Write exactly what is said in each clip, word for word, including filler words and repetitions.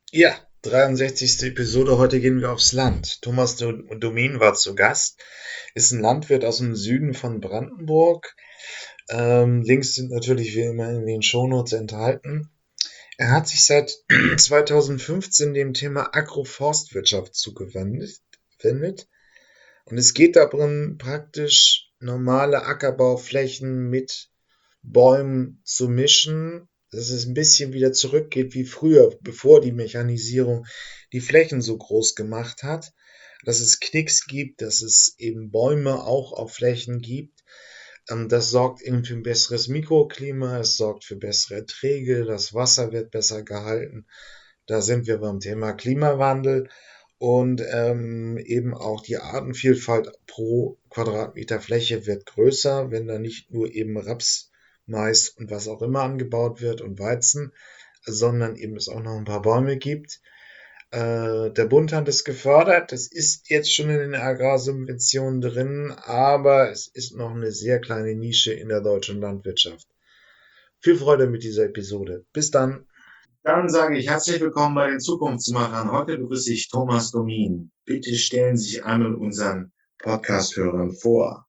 Ja, dreiundsechzigste Episode. Heute gehen wir aufs Land. Thomas Do- Domin war zu Gast, ist ein Landwirt aus dem Süden von Brandenburg. Ähm, Links sind natürlich wie immer in den Shownotes enthalten. Er hat sich seit zweitausendfünfzehn dem Thema Agroforstwirtschaft zugewendet. wendet. Und es geht darum, praktisch normale Ackerbauflächen mit Bäumen zu mischen, dass es ein bisschen wieder zurückgeht wie früher, bevor die Mechanisierung die Flächen so groß gemacht hat. Dass es Knicks gibt, dass es eben Bäume auch auf Flächen gibt. Ähm, das sorgt eben für ein besseres Mikroklima, es sorgt für bessere Erträge, das Wasser wird besser gehalten. Da sind wir beim Thema Klimawandel und ähm, eben auch die Artenvielfalt pro Quadratmeter Fläche wird größer, wenn da nicht nur eben Raps, Mais und was auch immer angebaut wird und Weizen, sondern eben es auch noch ein paar Bäume gibt. Äh, der Bund hat es gefördert, das ist jetzt schon in den Agrarsubventionen drin, aber es ist noch eine sehr kleine Nische in der deutschen Landwirtschaft. Viel Freude mit dieser Episode. Bis dann. Dann sage ich herzlich willkommen bei den Zukunftsmachern. Heute begrüße ich Thomas Domin. Bitte stellen Sie sich einmal unseren Podcast-Hörern vor.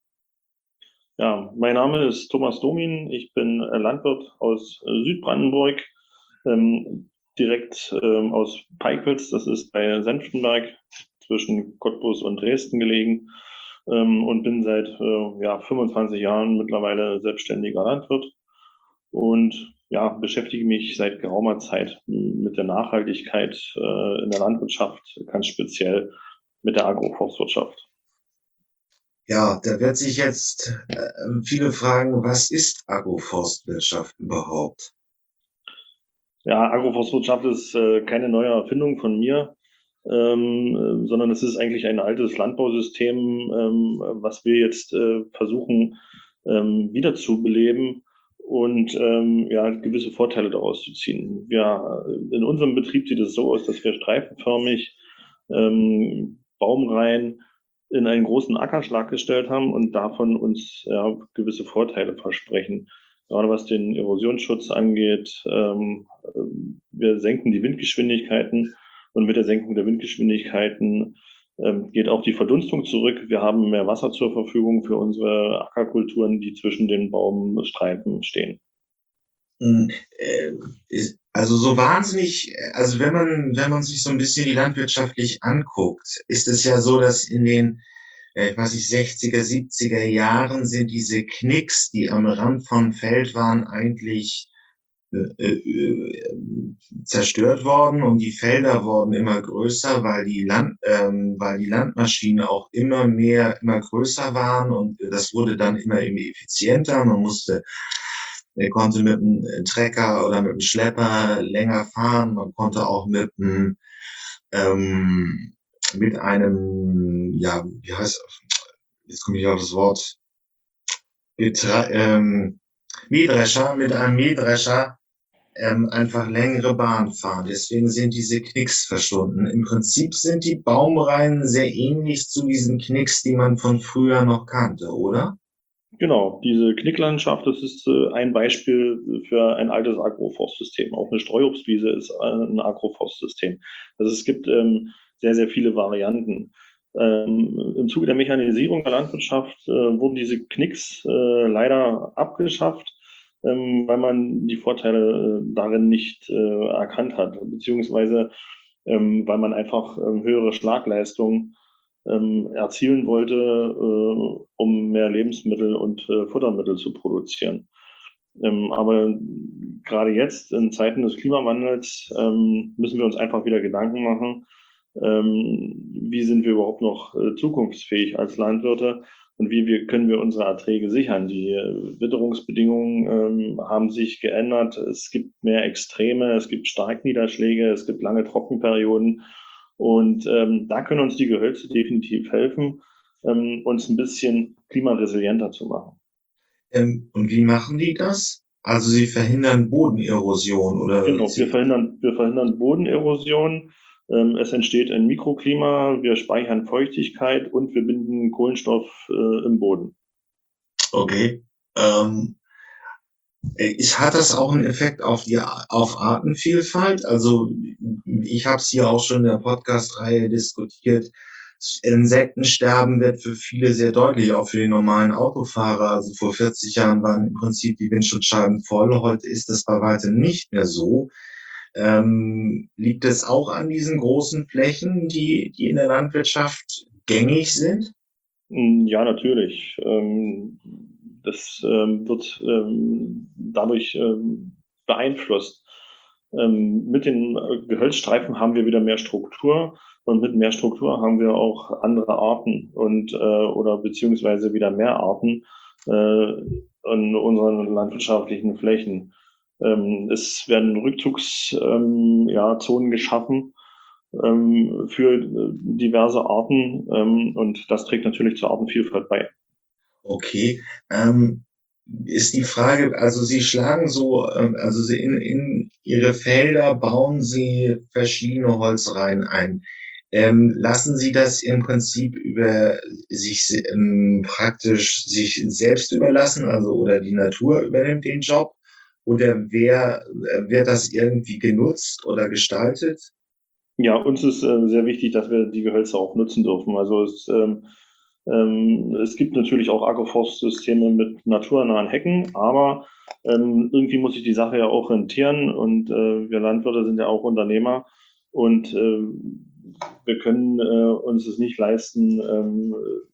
Ja, mein Name ist Thomas Domin. Ich bin äh, Landwirt aus äh, Südbrandenburg, ähm, direkt ähm, aus Peipitz. Das ist bei Senftenberg zwischen Cottbus und Dresden gelegen, ähm, und bin seit äh, ja, fünfundzwanzig Jahren mittlerweile selbstständiger Landwirt und ja, beschäftige mich seit geraumer Zeit mit der Nachhaltigkeit äh, in der Landwirtschaft, ganz speziell mit der Agroforstwirtschaft. Ja, da wird sich jetzt äh, viele fragen, was ist Agroforstwirtschaft überhaupt? Ja, Agroforstwirtschaft ist äh, keine neue Erfindung von mir, ähm, äh, sondern es ist eigentlich ein altes Landbausystem, ähm, was wir jetzt äh, versuchen ähm, wiederzubeleben und ähm, ja, gewisse Vorteile daraus zu ziehen. Wir, äh, in unserem Betrieb sieht es so aus, dass wir streifenförmig ähm, Baumreihen in einen großen Ackerschlag gestellt haben und davon uns ja, gewisse Vorteile versprechen. Gerade was den Erosionsschutz angeht, ähm, wir senken die Windgeschwindigkeiten und mit der Senkung der Windgeschwindigkeiten ähm, geht auch die Verdunstung zurück. Wir haben mehr Wasser zur Verfügung für unsere Ackerkulturen, die zwischen den Baumstreifen stehen. Hm, äh, ist also so wahnsinnig äh, also wenn man wenn man sich so ein bisschen die landwirtschaftlich anguckt, ist es ja so, dass in den, äh, weiß ich, sechziger, siebziger Jahren sind diese Knicks, die am Rand von Feld waren, eigentlich äh, äh, zerstört worden und die Felder wurden immer größer, weil die Land, ähm, weil die Landmaschinen auch immer mehr, immer größer waren und das wurde dann immer immer effizienter. Man musste, er konnte mit einem Trecker oder mit einem Schlepper länger fahren. Man konnte auch mit einem, ähm, mit einem, ja, wie heißt, jetzt komme ich auf das Wort, Getra ähm, Mähdrescher, mit einem Mähdrescher ähm, einfach längere Bahn fahren. Deswegen sind diese Knicks verschwunden. Im Prinzip sind die Baumreihen sehr ähnlich zu diesen Knicks, die man von früher noch kannte, oder? Genau, diese Knicklandschaft, das ist äh, ein Beispiel für ein altes Agroforstsystem. Auch eine Streuobstwiese ist äh, ein Agroforstsystem. Also es gibt ähm, sehr, sehr viele Varianten. Ähm, Im Zuge der Mechanisierung der Landwirtschaft äh, wurden diese Knicks äh, leider abgeschafft, ähm, weil man die Vorteile äh, darin nicht äh, erkannt hat, beziehungsweise ähm, weil man einfach ähm, höhere Schlagleistungen ähm, erzielen wollte, äh, um mehr Lebensmittel und äh, Futtermittel zu produzieren. Ähm, aber gerade jetzt in Zeiten des Klimawandels ähm, müssen wir uns einfach wieder Gedanken machen, ähm, wie sind wir überhaupt noch äh, zukunftsfähig als Landwirte und wie wir, können wir unsere Erträge sichern. Die äh, Witterungsbedingungen ähm, haben sich geändert. Es gibt mehr Extreme, es gibt Starkniederschläge, es gibt lange Trockenperioden. Und ähm, da können uns die Gehölze definitiv helfen, ähm, uns ein bisschen klimaresilienter zu machen. Ähm, und wie machen die das? Also sie verhindern Bodenerosion oder Genau, wir sie, verhindern, wir verhindern Bodenerosion. Ähm, es entsteht ein Mikroklima, wir speichern Feuchtigkeit und wir binden Kohlenstoff äh, im Boden. okay. Ähm, Äh, Ist, hat das auch einen Effekt auf die auf Artenvielfalt? Also ich habe es hier auch schon in der Podcast-Reihe diskutiert. Insektensterben wird für viele sehr deutlich, auch für die normalen Autofahrer. Also vor vierzig Jahren waren im Prinzip die Windschutzscheiben voll. Heute ist das bei weitem nicht mehr so. Ähm, liegt es auch an diesen großen Flächen, die, die in der Landwirtschaft gängig sind? Hm, ja, natürlich. Ähm, das ähm, wird ähm, dadurch ähm, beeinflusst. Ähm, mit den äh, Gehölzstreifen haben wir wieder mehr Struktur und mit mehr Struktur haben wir auch andere Arten und äh, oder beziehungsweise wieder mehr Arten äh, in unseren landwirtschaftlichen Flächen. Ähm, es werden Rückzugszonen ähm, ja, Zonen geschaffen ähm, für äh, diverse Arten ähm, und das trägt natürlich zur Artenvielfalt bei. Okay, ähm, ist die Frage, also Sie schlagen so, ähm, also Sie in, in Ihre Felder bauen Sie verschiedene Holzreihen ein. Ähm, lassen Sie das im Prinzip über sich se- ähm, praktisch sich selbst überlassen, also oder die Natur übernimmt den Job? Oder wer, äh, wird das irgendwie genutzt oder gestaltet? Ja, uns ist äh, sehr wichtig, dass wir die Gehölze auch nutzen dürfen. Also es, ähm, ähm, es gibt natürlich auch Agroforstsysteme mit naturnahen Hecken, aber ähm, irgendwie muss sich die Sache ja auch rentieren und äh, wir Landwirte sind ja auch Unternehmer und äh, wir können äh, uns es nicht leisten, ähm,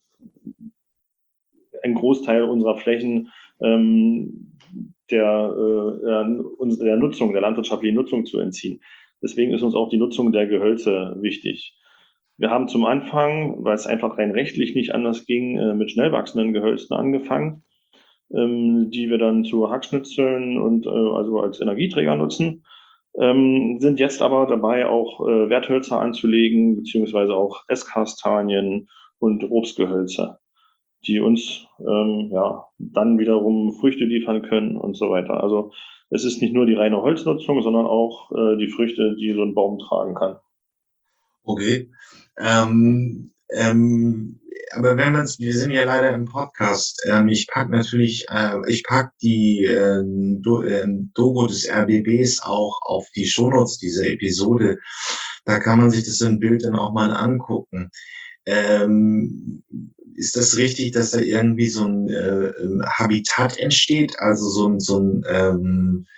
einen Großteil unserer Flächen ähm, der, äh, der, der Nutzung, der landwirtschaftlichen Nutzung zu entziehen. Deswegen ist uns auch die Nutzung der Gehölze wichtig. Wir haben zum Anfang, weil es einfach rein rechtlich nicht anders ging, äh, mit schnell wachsenden Gehölzen angefangen, ähm, die wir dann zu Hackschnitzeln und äh, also als Energieträger nutzen. Ähm, sind jetzt aber dabei, auch äh, Werthölzer anzulegen, beziehungsweise auch Esskastanien und Obstgehölze, die uns ähm, ja dann wiederum Früchte liefern können und so weiter. Also es ist nicht nur die reine Holznutzung, sondern auch äh, die Früchte, die so ein Baum tragen kann. Okay. Ähm, ähm, aber wenn man es, wir sind ja leider im Podcast. Ähm, ich pack natürlich, äh, ich pack die äh, Do, äh, Logo des R B Bs auch auf die Shownotes dieser Episode. Da kann man sich das im Bild dann auch mal angucken. Ähm, ist das richtig, dass da irgendwie so ein äh, Habitat entsteht? Also so ein, so ein ähm,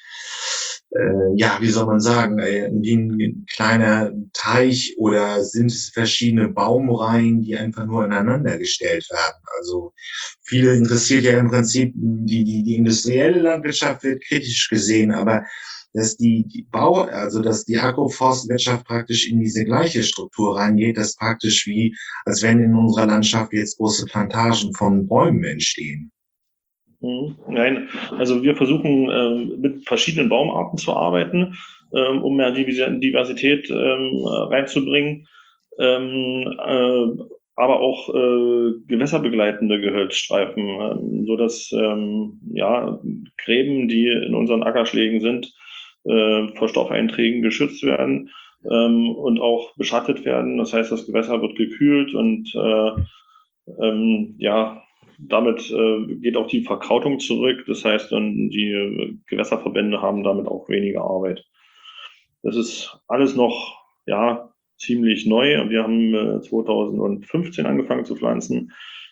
äh, ja, wie soll man sagen, äh, wie ein kleiner Teich oder sind es verschiedene Baumreihen, die einfach nur aneinander gestellt werden? Also viele interessiert ja im Prinzip die, die, die industrielle Landwirtschaft wird kritisch gesehen, aber dass die, die Bau, also dass die Agroforstwirtschaft praktisch in diese gleiche Struktur reingeht, das ist praktisch wie, als wenn in unserer Landschaft jetzt große Plantagen von Bäumen entstehen. Mhm. Nein, also wir versuchen ähm, mit verschiedenen Baumarten zu arbeiten, ähm, um mehr Divisi- Diversität ähm, reinzubringen, ähm, äh, aber auch äh, gewässerbegleitende Gehölzstreifen, ähm, so dass ähm, ja, Gräben, die in unseren Ackerschlägen sind, äh, vor Stoffeinträgen geschützt werden ähm, und auch beschattet werden. Das heißt, das Gewässer wird gekühlt und äh, ähm, ja, damit äh, geht auch die Verkrautung zurück. Das heißt, dann die äh, Gewässerverbände haben damit auch weniger Arbeit. Das ist alles noch ja ziemlich neu. Wir haben äh, zweitausendfünfzehn angefangen zu pflanzen.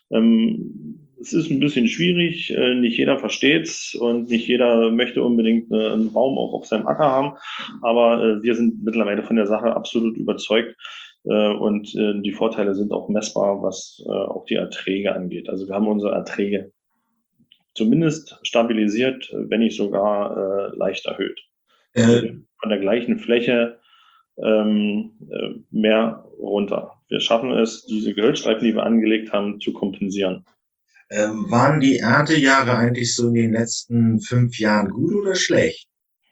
Ähm, es ist ein bisschen schwierig, äh, nicht jeder versteht's und nicht jeder möchte unbedingt äh, einen Baum auch auf seinem Acker haben. Aber äh, wir sind mittlerweile von der Sache absolut überzeugt. Äh, und äh, die Vorteile sind auch messbar, was äh, auch die Erträge angeht. Also wir haben unsere Erträge zumindest stabilisiert, wenn nicht sogar äh, leicht erhöht. Also Äh, wir von der gleichen Fläche ähm, äh, mehr runter. Wir schaffen es, diese Gehölzstreifen, die wir angelegt haben, zu kompensieren. ähm, waren die Erntejahre eigentlich so in den letzten fünf Jahren gut oder schlecht?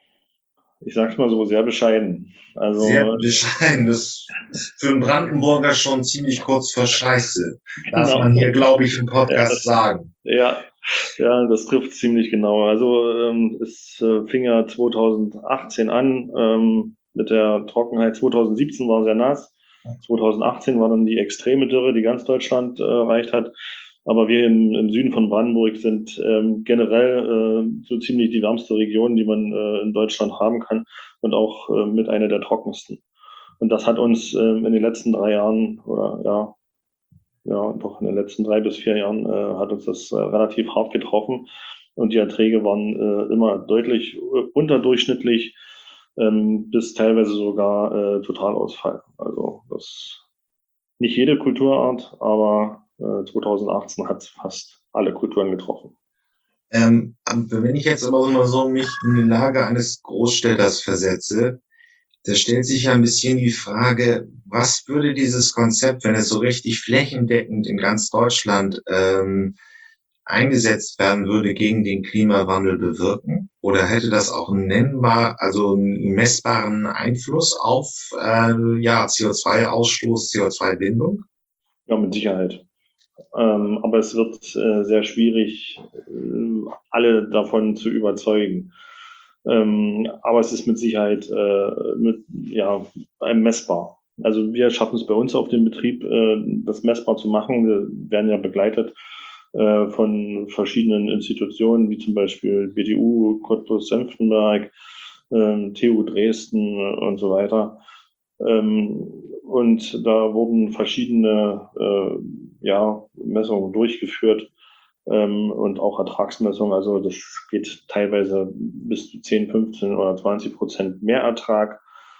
Ich sage es mal so, sehr bescheiden. Sehr Also bescheiden. Das ist für einen Brandenburger schon ziemlich kurz vor Scheiße. Darf genau, man hier, glaube ich, im ja, Podcast das, sagen. ja, ja, das trifft ziemlich genau. Also ähm, es äh, fing ja zweitausendachtzehn an ähm, mit der Trockenheit. zweitausendsiebzehn war sehr nass. zweitausendachtzehn war dann die extreme Dürre, die ganz Deutschland äh, erreicht hat. Aber wir im, im Süden von Brandenburg sind ähm, generell äh, so ziemlich die wärmste Region, die man äh, in Deutschland haben kann und auch äh, mit einer der trockensten. Und das hat uns äh, in den letzten drei Jahren oder ja, ja, doch in den letzten drei bis vier Jahren äh, hat uns das äh, relativ hart getroffen. Und die Erträge waren äh, immer deutlich äh, unterdurchschnittlich, ähm, bis teilweise sogar äh, Totalausfall. Also das nicht jede Kulturart, aber äh, zwanzig achtzehn hat fast alle Kulturen getroffen. Ähm, aber wenn ich jetzt aber mal so mich in die Lage eines Großstädters versetze, da stellt sich ja ein bisschen die Frage, was würde dieses Konzept, wenn es so richtig flächendeckend in ganz Deutschland ähm, eingesetzt werden würde, gegen den Klimawandel bewirken? Oder hätte das auch einen nennbar, also einen messbaren Einfluss auf äh, ja, C O zwei Ausstoß, C O zwei Bindung? Ja, mit Sicherheit. Ähm, aber es wird äh, sehr schwierig, äh, alle davon zu überzeugen. Ähm, aber es ist mit Sicherheit äh, mit, ja, messbar. Also wir schaffen es bei uns auf dem Betrieb, äh, das messbar zu machen. Wir werden ja begleitet äh, von verschiedenen Institutionen, wie zum Beispiel B D U, Cottbus-Senftenberg, äh, T U Dresden und so weiter. Ähm, und da wurden verschiedene äh, ja, Messungen durchgeführt ähm, und auch Ertragsmessungen. Also das geht teilweise bis zu zehn, fünfzehn oder zwanzig Prozent mehr Ertrag.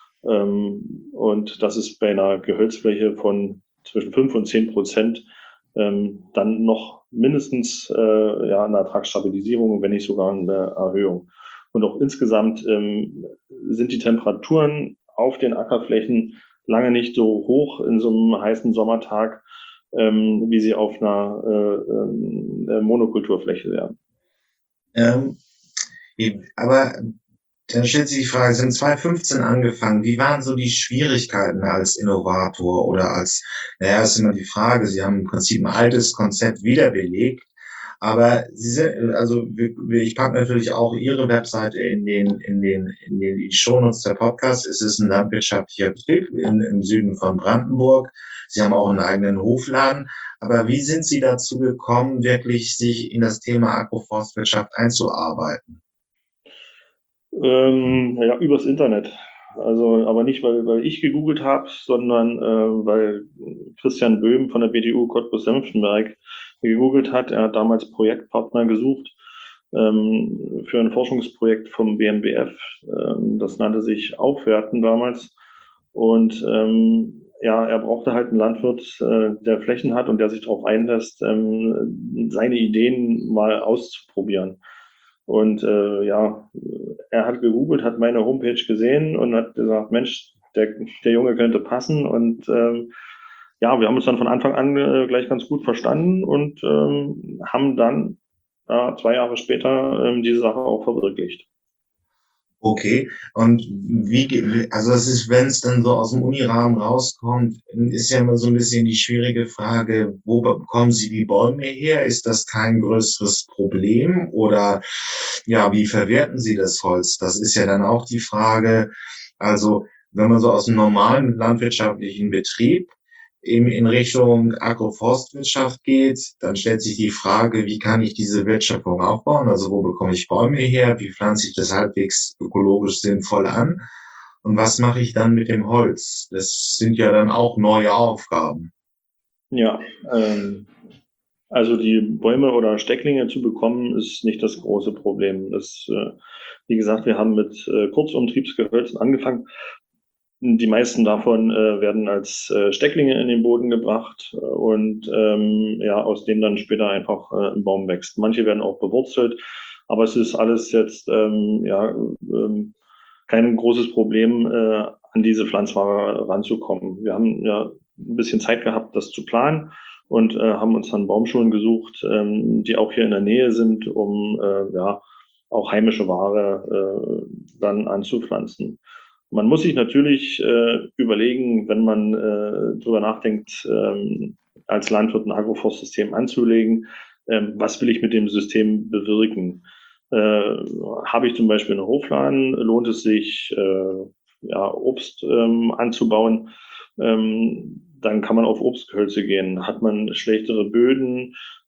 Ähm, und das ist bei einer Gehölzfläche von zwischen fünf und zehn Prozent ähm, dann noch mindestens äh, ja, eine Ertragsstabilisierung, wenn nicht sogar eine Erhöhung. Und auch insgesamt ähm, sind die Temperaturen auf den Ackerflächen lange nicht so hoch in so einem heißen Sommertag, ähm, wie sie auf einer äh, äh, Monokulturfläche wären. Ähm, aber dann stellt sich die Frage, Sie haben zwanzig fünfzehn angefangen. Wie waren so die Schwierigkeiten als Innovator oder als, naja, ist immer die Frage, Sie haben im Prinzip ein altes Konzept wiederbelegt, aber Sie sind, also ich packe natürlich auch Ihre Webseite in den, in den, in den die Shownotes der Podcast. Es ist ein landwirtschaftlicher Betrieb in, im Süden von Brandenburg. Sie haben auch einen eigenen Hofladen. Aber wie sind Sie dazu gekommen, wirklich sich in das Thema Agroforstwirtschaft einzuarbeiten? Ähm, ja, übers Internet. Also, aber nicht, weil, weil ich gegoogelt habe, sondern äh, weil Christian Böhm von der B D U Cottbus-Senftenberg gegoogelt hat. Er hat damals Projektpartner gesucht ähm, für ein Forschungsprojekt vom B M B F. Ähm, das nannte sich Aufwerten damals. Und ähm, ja, er brauchte halt einen Landwirt, äh, der Flächen hat und der sich darauf einlässt, ähm, seine Ideen mal auszuprobieren. Und äh, ja, er hat gegoogelt, hat meine Homepage gesehen und hat gesagt, Mensch, der, der Junge könnte passen. Und ähm, ja, wir haben uns dann von Anfang an äh, gleich ganz gut verstanden und ähm, haben dann äh, zwei Jahre später ähm, diese Sache auch verwirklicht. Okay, und wie, ge- also das ist, wenn es dann so aus dem Unirahmen rauskommt, ist ja immer so ein bisschen die schwierige Frage, wo bekommen Sie die Bäume her? Ist das kein größeres Problem? Oder ja, wie verwerten Sie das Holz? Das ist ja dann auch die Frage. Also, wenn man so aus dem normalen landwirtschaftlichen Betrieb in, in Richtung Agroforstwirtschaft geht, dann stellt sich die Frage, wie kann ich diese Wertschöpfung aufbauen? Also wo bekomme ich Bäume her? Wie pflanze ich das halbwegs ökologisch sinnvoll an? Und was mache ich dann mit dem Holz? Das sind ja dann auch neue Aufgaben. Ja, ähm, also die Bäume oder Stecklinge zu bekommen, ist nicht das große Problem. Das, äh, wie gesagt, wir haben mit äh, Kurzumtriebsgehölzen angefangen. Die meisten davon äh, werden als äh, Stecklinge in den Boden gebracht äh, und ähm, ja, aus denen dann später einfach äh, ein Baum wächst. Manche werden auch bewurzelt, aber es ist alles jetzt ähm, ja, ähm, kein großes Problem, äh, an diese Pflanzware ranzukommen. Wir haben ja ein bisschen Zeit gehabt, das zu planen und äh, haben uns dann Baumschulen gesucht, ähm, die auch hier in der Nähe sind, um äh, ja auch heimische Ware äh, dann anzupflanzen. Man muss sich natürlich äh, überlegen, wenn man äh, drüber nachdenkt, ähm, als Landwirt ein Agroforstsystem anzulegen, ähm, was will ich mit dem System bewirken? Äh, habe ich zum Beispiel einen Hofladen, lohnt es sich, äh, ja, Obst ähm, anzubauen? Ähm, dann kann man auf Obstgehölze gehen. Hat man schlechtere Böden,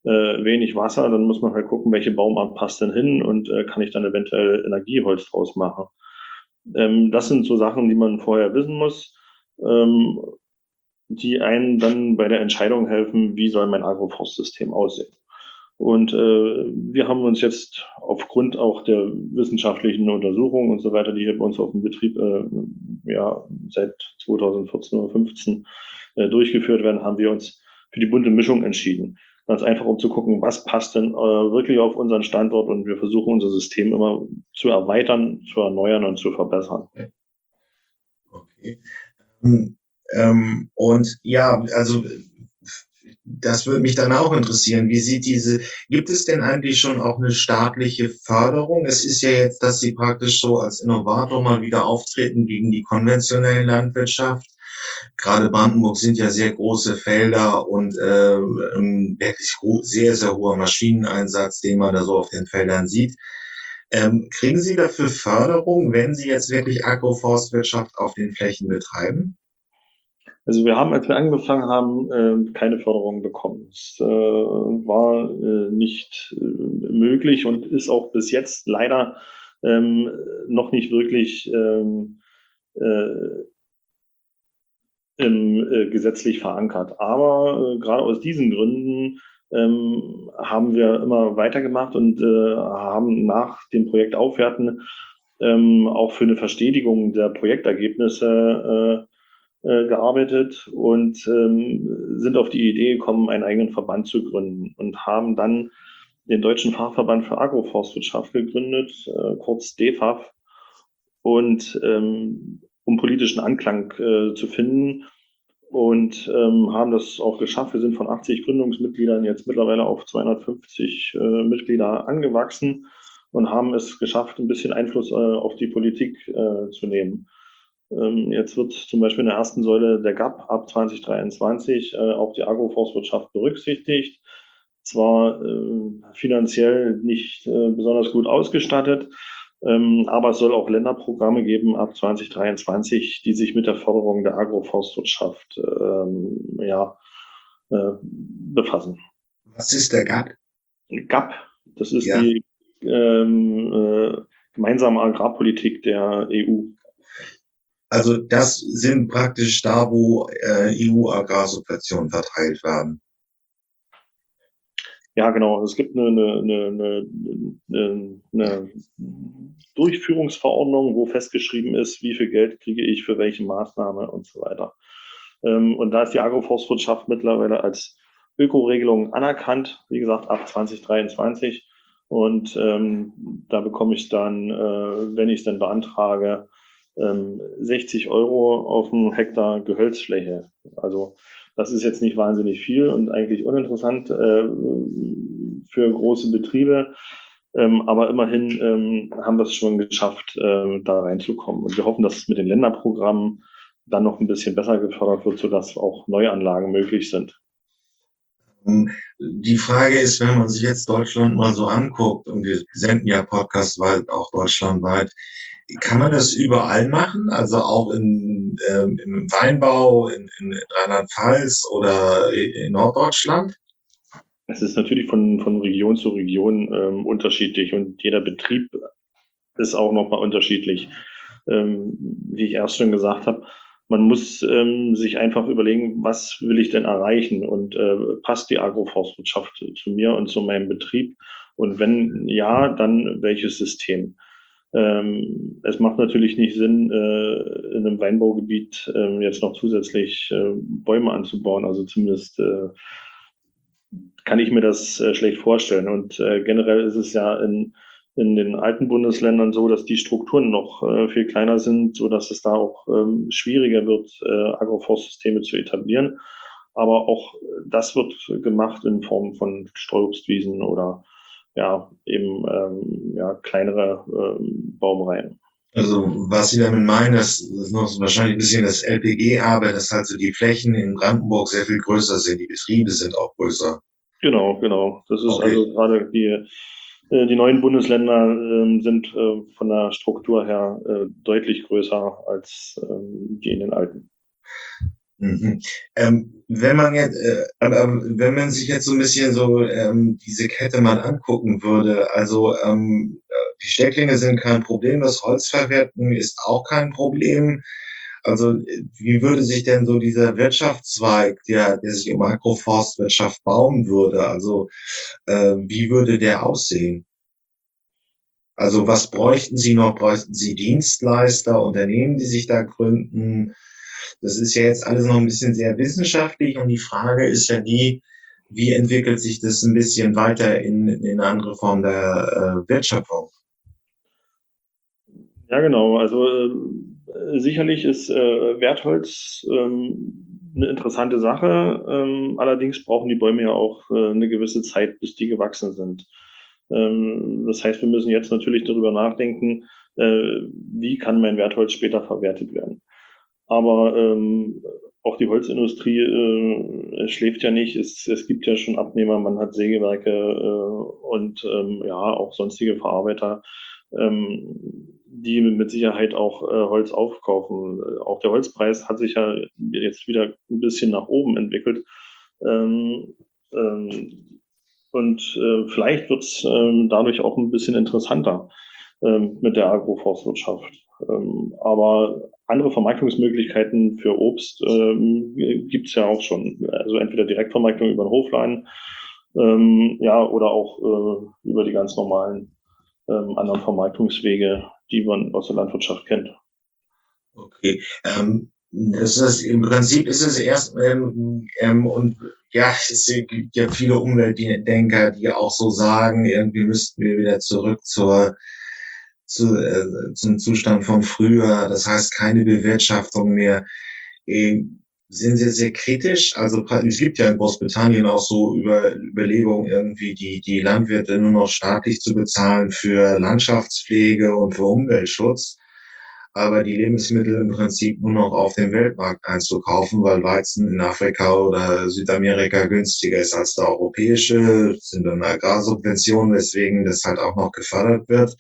äh, wenig Wasser, dann muss man halt gucken, welche Baumart passt denn hin und äh, kann ich dann eventuell Energieholz draus machen. Ähm, das sind so Sachen, die man vorher wissen muss, ähm, die einen dann bei der Entscheidung helfen, wie soll mein Agroforstsystem aussehen. Und äh, wir haben uns jetzt aufgrund auch der wissenschaftlichen Untersuchungen und so weiter, die hier bei uns auf dem Betrieb äh, ja, seit zweitausendvierzehn oder fünfzehn äh, durchgeführt werden, haben wir uns für die bunte Mischung entschieden. Ganz einfach, um zu gucken, was passt denn äh, wirklich auf unseren Standort, und wir versuchen unser System immer zu erweitern, zu erneuern und zu verbessern. Okay. Ähm, ähm, und ja, also das würde mich dann auch interessieren. Wie sieht diese, gibt es denn eigentlich schon auch eine staatliche Förderung? Es ist ja jetzt, dass Sie praktisch so als Innovator mal wieder auftreten gegen die konventionelle Landwirtschaft. Gerade Brandenburg sind ja sehr große Felder und äh, ähm, wirklich ho- sehr, sehr hoher Maschineneinsatz, den man da so auf den Feldern sieht. Ähm, kriegen Sie dafür Förderung, wenn Sie jetzt wirklich Agroforstwirtschaft auf den Flächen betreiben? Also wir haben, als wir angefangen haben, äh, keine Förderung bekommen. Es äh, war äh, nicht äh, möglich und ist auch bis jetzt leider ähm, noch nicht wirklich ähm, äh, im, äh, gesetzlich verankert. Aber äh, gerade aus diesen Gründen ähm, haben wir immer weitergemacht und äh, haben nach dem Projekt Aufwerten ähm, auch für eine Verstetigung der Projektergebnisse äh, äh, gearbeitet und ähm, sind auf die Idee gekommen, einen eigenen Verband zu gründen, und haben dann den Deutschen Fachverband für Agroforstwirtschaft gegründet, äh, kurz D F A F, und ähm, um politischen Anklang äh, zu finden, und ähm, haben das auch geschafft. Wir sind von achtzig Gründungsmitgliedern jetzt mittlerweile auf zweihundertfünfzig äh, Mitglieder angewachsen und haben es geschafft, ein bisschen Einfluss äh, auf die Politik äh, zu nehmen. Ähm, jetzt wird zum Beispiel in der ersten Säule der G A P ab zwanzig dreiundzwanzig äh, auch die Agroforstwirtschaft berücksichtigt. Zwar äh, finanziell nicht äh, besonders gut ausgestattet, ähm, aber es soll auch Länderprogramme geben ab zwanzig dreiundzwanzig, die sich mit der Förderung der Agroforstwirtschaft ähm, ja, äh, befassen. Was ist der G A P? G A P, das ist Ja, die ähm, äh, gemeinsame Agrarpolitik der E U. also das sind praktisch da, wo äh, E U-Agrarsubventionen verteilt werden. Ja, genau. Es gibt eine, eine, eine, eine, eine Durchführungsverordnung, wo festgeschrieben ist, wie viel Geld kriege ich für welche Maßnahme und so weiter. Ähm, und da ist die Agroforstwirtschaft mittlerweile als Ökoregelung anerkannt, wie gesagt, ab zwanzig dreiundzwanzig. Und ähm, da bekomme ich dann, äh, wenn ich es dann beantrage, ähm, sechzig Euro auf einen Hektar Gehölzfläche. Also das ist jetzt nicht wahnsinnig viel und eigentlich uninteressant äh, für große Betriebe. Ähm, aber immerhin ähm, haben wir es schon geschafft, ähm, da reinzukommen. Und wir hoffen, dass es mit den Länderprogrammen dann noch ein bisschen besser gefördert wird, sodass auch Neuanlagen möglich sind. Ähm, Die Frage ist, wenn man sich jetzt Deutschland mal so anguckt, und wir senden ja Podcasts weit, auch deutschlandweit, kann man das überall machen? Also auch in, ähm, im Weinbau in, in Rheinland-Pfalz oder in Norddeutschland? Es ist natürlich von, von Region zu Region ähm, unterschiedlich, und jeder Betrieb ist auch nochmal unterschiedlich. Ähm, wie ich erst schon gesagt habe, man muss ähm, sich einfach überlegen, was will ich denn erreichen, und äh, passt die Agroforstwirtschaft zu mir und zu meinem Betrieb? Und wenn ja, dann welches System? Ähm, es macht natürlich nicht Sinn, äh, in einem Weinbaugebiet äh, jetzt noch zusätzlich äh, Bäume anzubauen. Also zumindest äh, kann ich mir das äh, schlecht vorstellen. Und äh, generell ist es ja in, in den alten Bundesländern so, dass die Strukturen noch äh, viel kleiner sind, so dass es da auch ähm, schwieriger wird, äh, Agroforstsysteme zu etablieren. Aber auch das wird gemacht in Form von Streuobstwiesen oder ja, eben ähm, ja, kleinere ähm, Baumreihen. Also was Sie damit meinen, das ist noch so wahrscheinlich ein bisschen das L P G-Erbe, dass halt so die Flächen in Brandenburg sehr viel größer sind, die Betriebe sind auch größer. Genau, genau. Das ist Okay. also gerade die, äh, die neuen Bundesländer ähm, sind äh, von der Struktur her äh, deutlich größer als ähm, die in den alten. Mhm. Ähm, wenn man jetzt, äh, aber wenn man sich jetzt so ein bisschen so ähm, diese Kette mal angucken würde, also ähm, äh, die Stecklinge sind kein Problem, das Holzverwerten ist auch kein Problem. Also äh, wie würde sich denn so dieser Wirtschaftszweig, der, der sich um Agroforstwirtschaft bauen würde, also äh, wie würde der aussehen? Also was bräuchten Sie noch? Bräuchten Sie Dienstleister, Unternehmen, die sich da gründen? Das ist ja jetzt alles noch ein bisschen sehr wissenschaftlich und die Frage ist ja die, wie entwickelt sich das ein bisschen weiter in, in eine andere Form der äh, Wertschöpfung? Ja, genau. Also äh, sicherlich ist äh, Wertholz ähm, eine interessante Sache. Ähm, allerdings brauchen die Bäume ja auch äh, eine gewisse Zeit, bis die gewachsen sind. Ähm, das heißt, wir müssen jetzt natürlich darüber nachdenken, äh, wie kann mein Wertholz später verwertet werden. Aber ähm, auch die Holzindustrie äh, schläft ja nicht. Es, es gibt ja schon Abnehmer, man hat Sägewerke äh, und ähm, ja, auch sonstige Verarbeiter, ähm, die mit Sicherheit auch äh, Holz aufkaufen. Äh, Auch der Holzpreis hat sich ja jetzt wieder ein bisschen nach oben entwickelt. Ähm, ähm, und äh, vielleicht wird es ähm, dadurch auch ein bisschen interessanter ähm, mit der Agroforstwirtschaft. Ähm, aber andere Vermarktungsmöglichkeiten für Obst ähm, gibt es ja auch schon. Also entweder Direktvermarktung über den Hofladen, ähm, ja, oder auch äh, über die ganz normalen ähm, anderen Vermarktungswege, die man aus der Landwirtschaft kennt. Okay, ähm, das ist im Prinzip ist es erst ähm, ähm, und ja, es gibt ja viele Umweltdenker, die auch so sagen, irgendwie müssten wir wieder zurück zur zu, äh, zum Zustand von früher. Das heißt keine Bewirtschaftung mehr. Äh, sind Sie sehr kritisch? Also es gibt ja in Großbritannien auch so über, Überlegungen, irgendwie die, die Landwirte nur noch staatlich zu bezahlen für Landschaftspflege und für Umweltschutz, aber die Lebensmittel im Prinzip nur noch auf dem Weltmarkt einzukaufen, weil Weizen in Afrika oder Südamerika günstiger ist als der europäische, das sind dann Agrarsubventionen, weswegen das halt auch noch gefördert wird.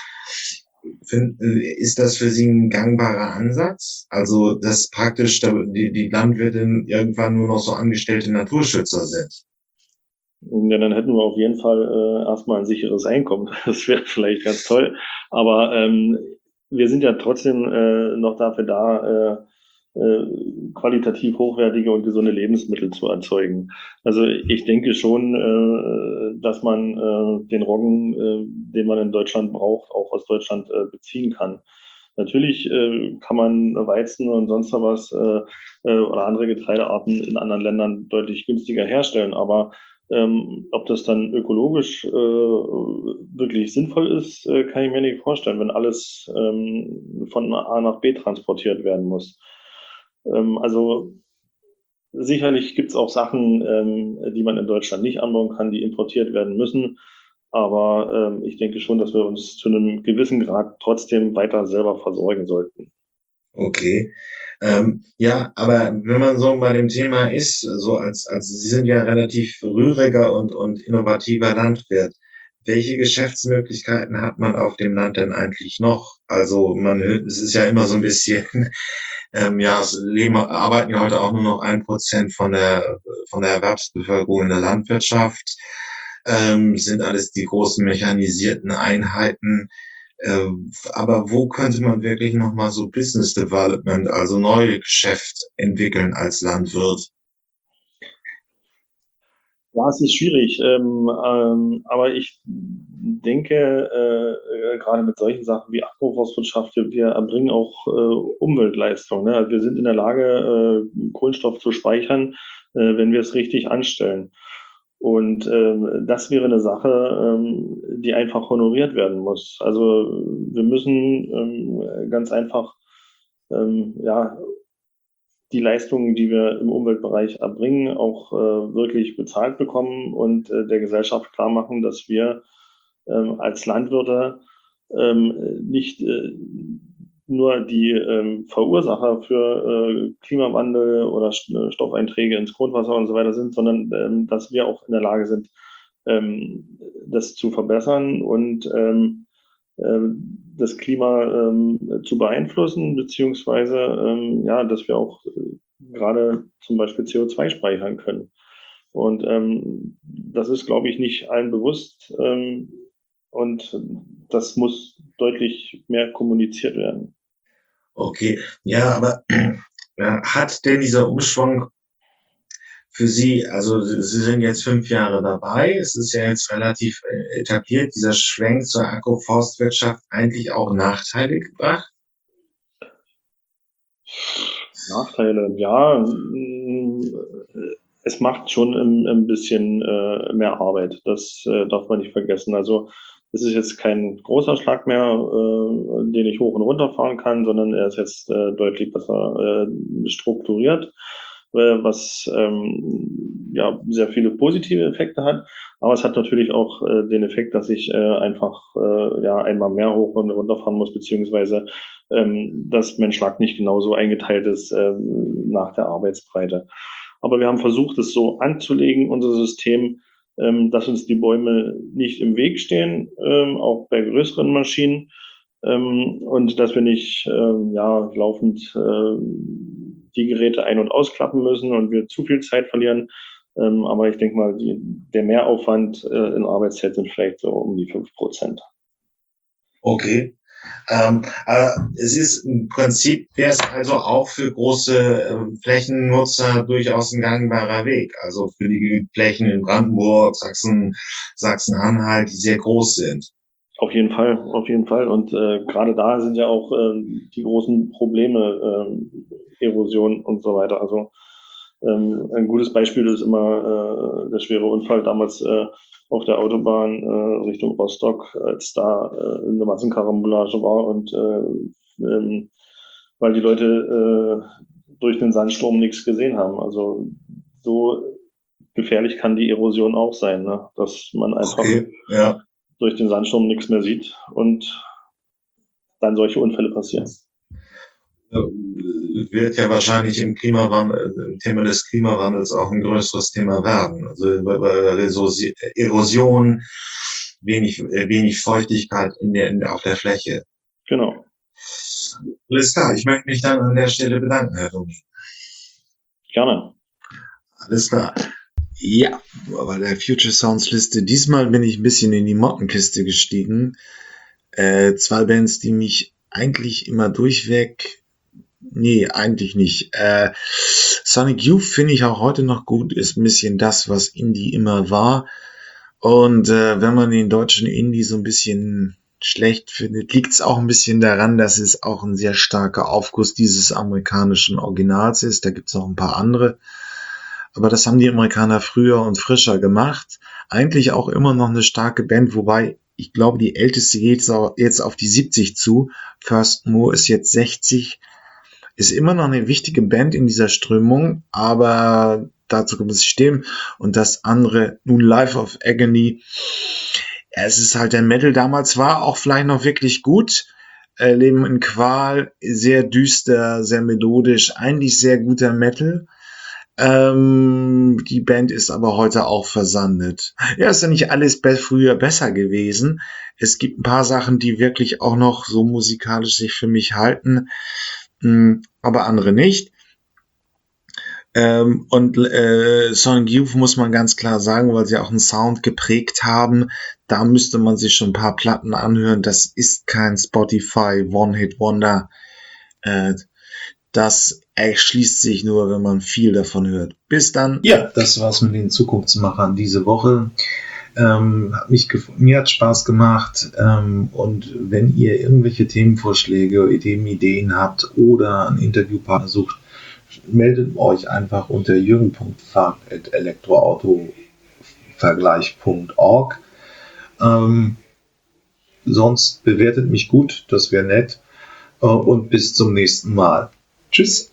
Find, ist das für Sie ein gangbarer Ansatz? Also, dass praktisch die, die Landwirte irgendwann nur noch so angestellte Naturschützer sind? Ja, dann hätten wir auf jeden Fall äh, erstmal ein sicheres Einkommen. Das wäre vielleicht ganz toll. Aber ähm, wir sind ja trotzdem äh, noch dafür da, äh, äh, qualitativ hochwertige und gesunde Lebensmittel zu erzeugen. Also ich denke schon, äh, dass man äh, den Roggen, äh, den man in Deutschland braucht, auch aus Deutschland äh, beziehen kann. Natürlich äh, kann man Weizen und sonst noch was äh, äh, oder andere Getreidearten in anderen Ländern deutlich günstiger herstellen, aber ähm, ob das dann ökologisch äh, wirklich sinnvoll ist, äh, kann ich mir nicht vorstellen, wenn alles ähm, von A nach B transportiert werden muss. Ähm, also sicherlich gibt es auch Sachen, ähm, die man in Deutschland nicht anbauen kann, die importiert werden müssen. Aber ähm, ich denke schon, dass wir uns zu einem gewissen Grad trotzdem weiter selber versorgen sollten. Okay. Ähm, ja, aber wenn man so bei dem Thema ist, so als, als Sie sind ja relativ rühriger und, und innovativer Landwirt. Welche Geschäftsmöglichkeiten hat man auf dem Land denn eigentlich noch? Also man, hört- es ist ja immer so ein bisschen, ähm, ja, es leben, arbeiten ja heute auch nur noch ein Prozent von der, von der Erwerbsbevölkerung in der Landwirtschaft, ähm, sind alles die großen mechanisierten Einheiten. Ähm, aber wo könnte man wirklich nochmal so Business Development, also neue Geschäft entwickeln als Landwirt? Ja, es ist schwierig, ähm, ähm, aber ich denke, äh, äh, gerade mit solchen Sachen wie Agroforstwirtschaft, wir wir erbringen auch äh, Umweltleistung. Ne? Also wir sind in der Lage, äh, Kohlenstoff zu speichern, äh, wenn wir es richtig anstellen. Und ähm, das wäre eine Sache, ähm, die einfach honoriert werden muss. Also wir müssen ähm, ganz einfach ähm, ja, die Leistungen, die wir im Umweltbereich erbringen, auch äh, wirklich bezahlt bekommen und äh, der Gesellschaft klar machen, dass wir ähm, als Landwirte ähm, nicht äh, nur die ähm, Verursacher für äh, Klimawandel oder St- Stoffeinträge ins Grundwasser und so weiter sind, sondern ähm, dass wir auch in der Lage sind, ähm, das zu verbessern und ähm, ähm, das Klima ähm, zu beeinflussen, beziehungsweise ähm, ja, dass wir auch äh, gerade zum Beispiel C O zwei speichern können. Und ähm, das ist, glaube ich, nicht allen bewusst. Ähm, und das muss deutlich mehr kommuniziert werden. Okay, ja, aber äh, hat denn dieser Umschwung für Sie, also Sie Sie sind jetzt fünf Jahre dabei, es ist ja jetzt relativ äh, etabliert, dieser Schwenk zur Agroforstwirtschaft eigentlich auch Nachteile gebracht? Nachteile, ja, mm, es macht schon ein, ein bisschen äh, mehr Arbeit. Das äh, darf man nicht vergessen. Also es ist jetzt kein großer Schlag mehr, äh, den ich hoch und runter fahren kann, sondern er ist jetzt äh, deutlich besser äh, strukturiert, äh, was ähm, ja sehr viele positive Effekte hat. Aber es hat natürlich auch äh, den Effekt, dass ich äh, einfach äh, ja einmal mehr hoch und runter fahren muss, beziehungsweise ähm, dass mein Schlag nicht genauso eingeteilt ist äh, nach der Arbeitsbreite. Aber wir haben versucht, es so anzulegen, unser System, ähm, dass uns die Bäume nicht im Weg stehen, ähm, auch bei größeren Maschinen, ähm, und dass wir nicht ähm, ja, laufend äh, die Geräte ein- und ausklappen müssen und wir zu viel Zeit verlieren. Ähm, aber ich denke mal, die, der Mehraufwand äh, in Arbeitszeit sind vielleicht so um die fünf Prozent. Okay. Ähm, aber es ist im Prinzip, wäre es also auch für große ähm, Flächennutzer durchaus ein gangbarer Weg. Also für die Flächen in Brandenburg, Sachsen, Sachsen-Anhalt, die sehr groß sind. Auf jeden Fall, auf jeden Fall. Und äh, gerade da sind ja auch äh, die großen Probleme, äh, Erosion und so weiter. Also ähm, ein gutes Beispiel ist immer äh, der schwere Unfall damals äh, auf der Autobahn äh, Richtung Rostock, als da äh, eine Massenkarambolage war und äh, ähm, weil die Leute äh, durch den Sandsturm nichts gesehen haben. Also so gefährlich kann die Erosion auch sein, ne? Dass man einfach Okay, ja. durch den Sandsturm nichts mehr sieht und dann solche Unfälle passieren. Äh, Wird ja wahrscheinlich im Klimawandel, im Thema des Klimawandels auch ein größeres Thema werden. Also bei bei Resosi- Erosion, wenig, äh, wenig Feuchtigkeit in der, in der, auf der Fläche. Genau. Alles klar, ich möchte mich dann an der Stelle bedanken, Herr Domi. Gerne. Alles klar. Ja, bei der Future Sounds Liste. Diesmal bin ich ein bisschen in die Mottenkiste gestiegen. Äh, zwei Bands, die mich eigentlich immer durchweg. Nee, eigentlich nicht. Äh, Sonic Youth finde ich auch heute noch gut, ist ein bisschen das, was Indie immer war. Und äh, wenn man den deutschen Indie so ein bisschen schlecht findet, liegt es auch ein bisschen daran, dass es auch ein sehr starker Aufguss dieses amerikanischen Originals ist. Da gibt es noch ein paar andere. Aber das haben die Amerikaner früher und frischer gemacht. Eigentlich auch immer noch eine starke Band, wobei ich glaube, die älteste geht jetzt auf die siebzig zu. First Moore ist jetzt sechzig. Ist immer noch eine wichtige Band in dieser Strömung, aber dazu kommt das System. Und das andere, nun Life of Agony. Ja, es ist halt der Metal damals war auch vielleicht noch wirklich gut. Äh, Leben in Qual, sehr düster, sehr melodisch, eigentlich sehr guter Metal. Ähm, die Band ist aber heute auch versandet. Ja, ist ja nicht alles be- früher besser gewesen. Es gibt ein paar Sachen, die wirklich auch noch so musikalisch sich für mich halten, mh, aber andere nicht. Ähm, und äh, Sonic Youth muss man ganz klar sagen, weil sie auch einen Sound geprägt haben. Da müsste man sich schon ein paar Platten anhören. Das ist kein Spotify One-Hit-Wonder. Äh, Das erschließt sich nur, wenn man viel davon hört. Bis dann. Ja, das war's mit den Zukunftsmachern diese Woche. Ähm, hat mich gef- mir hat Spaß gemacht. Ähm, und wenn ihr irgendwelche Themenvorschläge, Ideen, Ideen habt oder einen Interviewpartner sucht, meldet euch einfach unter jürgen punkt fahrt at elektroautovergleich punkt org. Ähm, sonst bewertet mich gut, das wäre nett. Äh, und bis zum nächsten Mal. Tschüss.